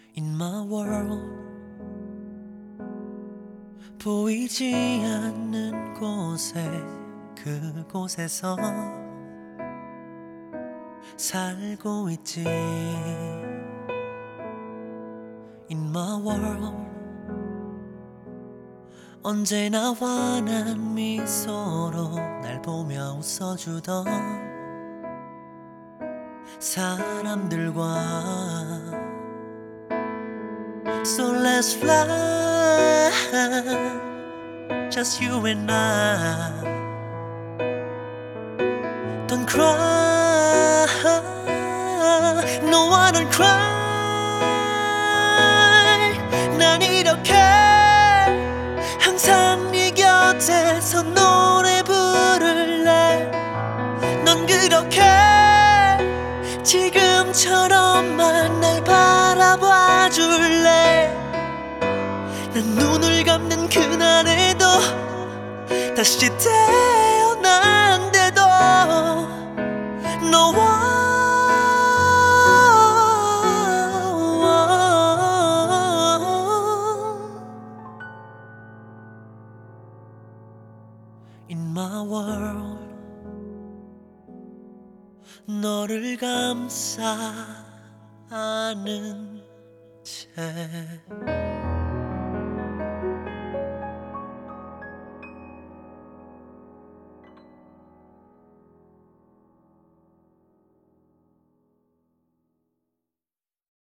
In my world 보이지 않는 곳에 그곳에서 살고 있지. In my world 언제나 환한 미소로 날 보며 웃어주던 사람들과 So let's fly, just you and I. Don't cry, no I don't cry. 난 이렇게 항상 네 곁에서 노래 부를래. 넌 그렇게 지금처럼만 날 바라봐 줄래. 난 눈을 감는 그날에도 다시 태어난데도 너와 In my world 너를 감싸 안은 채